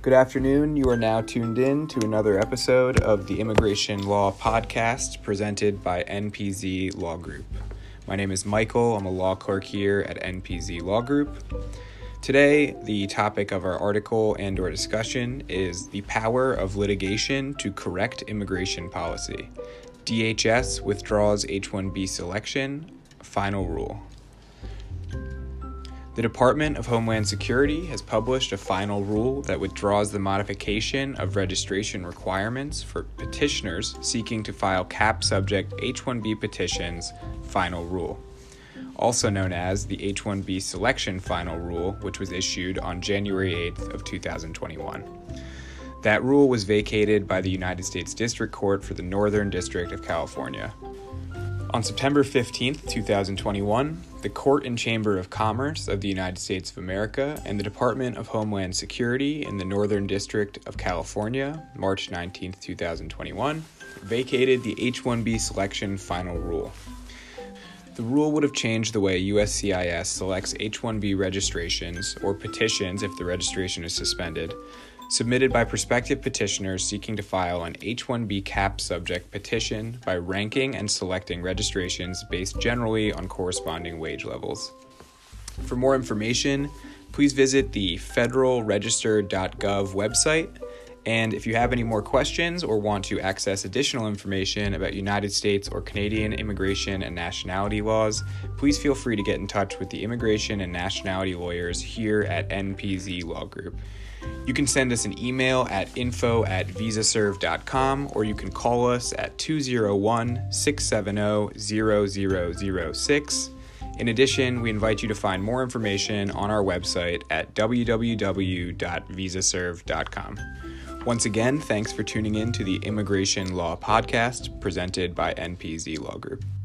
Good afternoon. You are now tuned in to another episode of the Immigration Law Podcast presented by NPZ Law Group. My name is Michael. I'm a law clerk here at NPZ Law Group. Today, the topic of our article and/or discussion is the power of litigation to correct immigration policy. DHS withdraws H-1B selection, final rule. The Department of Homeland Security has published a final rule that withdraws the modification of registration requirements for petitioners seeking to file cap-subject H-1B petitions, final rule, also known as the H-1B selection final rule, which was issued on January 8th of 2021. That rule was vacated by the United States District Court for the Northern District of California. On September 15th, 2021, the Court and Chamber of Commerce of the United States of America and the Department of Homeland Security in the Northern District of California, March 19th, 2021, vacated the H-1B selection final rule. The rule would have changed the way USCIS selects H-1B registrations or petitions if the registration is suspended, submitted by prospective petitioners seeking to file an H-1B cap subject petition by ranking and selecting registrations based generally on corresponding wage levels. For more information, please visit the federalregister.gov website. And if you have any more questions or want to access additional information about United States or Canadian immigration and nationality laws, please feel free to get in touch with the immigration and nationality lawyers here at NPZ Law Group. You can send us an email at info@visaserv.com, or you can call us at 201-670-0006. In addition, we invite you to find more information on our website at www.visaserv.com. Once again, thanks for tuning in to the Immigration Law Podcast presented by NPZ Law Group.